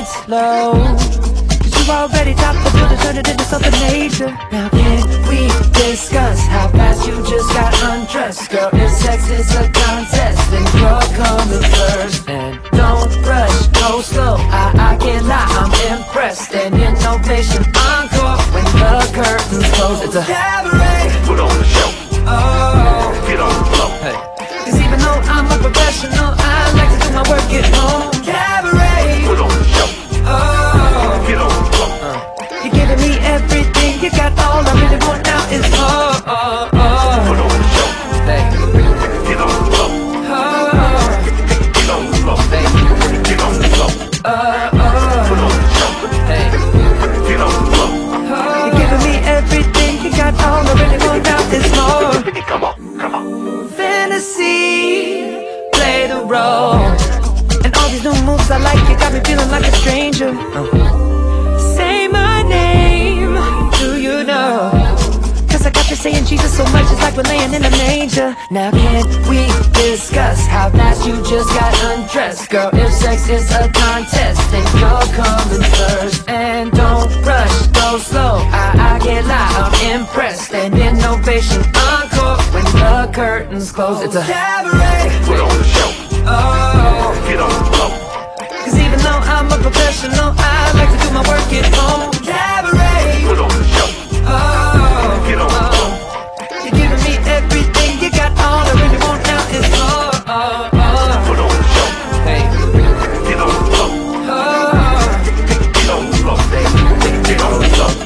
slow. Cause you already topped the building, turned it into something major. Now can we discuss how fast you just got undressed? Girl, if sex is a contest, then you're coming first. And don't rush, go slow, I can't lie, I'm impressed. And innovation encore when the curtains close. It's a cabaret. Put on the show. Oh, Get on the floor. hey. Cause even though I'm a professional, I like to do my work at home. Cabaret. Put on the show. Oh, Get on the floor. you're giving me everything, you got all I really want now is more. Put on the show. Hey. Get on the floor. Oh, Get on the floor. hey. Get on the floor. Put on the show. Hey. Get on the floor. You're giving me everything, you got all I really want now is more. Come on, come on. Fantasy, play the role. And all these new moves I like, you got me feeling like a stranger. Say my name, do you know? Cause I got you saying Jesus so much, it's like we're laying in a manger. Now can we discuss how fast you just got undressed? Girl, if sex is a contest, then you're coming first. And don't rush, go slow, I can't lie, I'm impressed. And innovation encore when the curtains close. It's a cabaret. Put on the show. Oh, Get on the floor. cause even though I'm a professional, I like to do my work at home. Cabaret. Put on the show. Oh, Get on the floor. you're giving me everything, you got all I really want now is more. Put on the show. Hey. Get on the floor. Oh, Get on the floor. Get on the floor.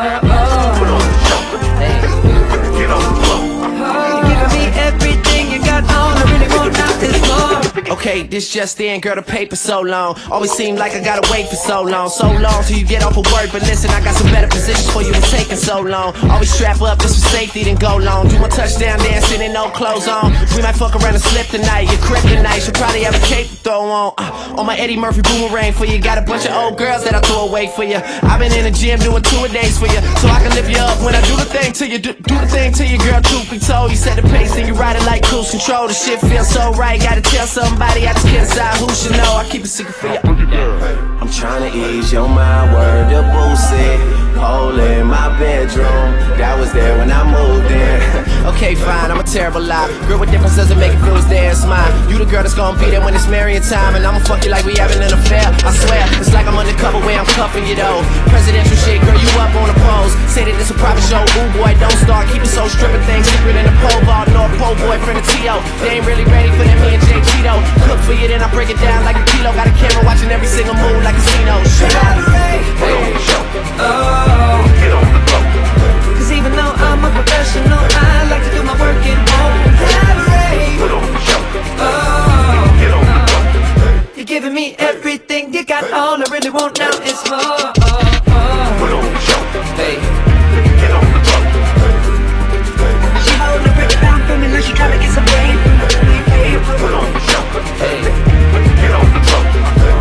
Put on the show. hey. Get on the floor. You're giving me everything, you got all I really want now is more. Okay, this just in, girl, the paper so long. Always seem like I gotta wait for so long. So long till you get off of work. But listen, I got some better positions for you, it's taking so long. Always strap up just for safety, then go long. Do my touchdown dancing and no clothes on. We might fuck around and slip tonight. Your kryptonite, she'll probably have a cape to throw on my Eddie Murphy boomerang for you. Got a bunch of old girls that I throw away for you. I've been in the gym doing 2 a days for you, so I can lift you up when I do the thing to you. Do the thing to you, girl, truth be told. You set the pace and you ride it like cruise control. The shit feels so right, gotta tell somebody I just can't decide who should know. I keep it secret for you. I'm tryna ease your mind, word to Boosie. Hole in my bedroom, that was there when I moved in. Okay, fine, I'm a terrible lie. Girl, what difference does it make if it was there and mine? You the girl that's gonna be there when it's marrying time. And I'ma fuck you like we having an affair, I swear. It's like I'm undercover where I'm cuffing you though. Presidential shit, girl, you up on the pose. Say that it's a private show, ooh boy, don't start. Keep it so stripping things secret in the pole vault. North Pole boyfriend of T.O. They ain't really ready for that me and Jay Cheeto. Cook for you, then I break it down like a kilo. Got a camera watching every single move like casino. Shut up. Put on the show. Oh, Get on the floor. cause even though I'm a professional, I like to do my work at home. Cabaret. Put on the show. Oh, Get on the floor. you're giving me everything, you got all I really want now is more. Put on the show. Hey. Get on the floor. She hold the brick down for me like she tryna get some paper. Put on the show. Hey. Get on the floor.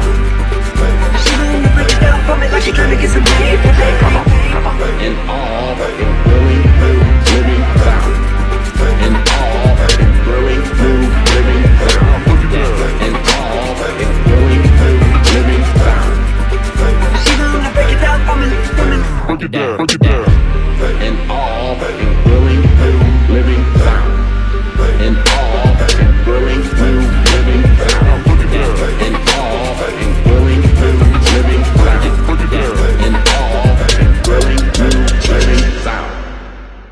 She hold the brick down for me like she tryna get some paper. In all in brewing new living sound. In all in brewing new living sound. In all in brewing new living sound. She hold the brick down for me. In all in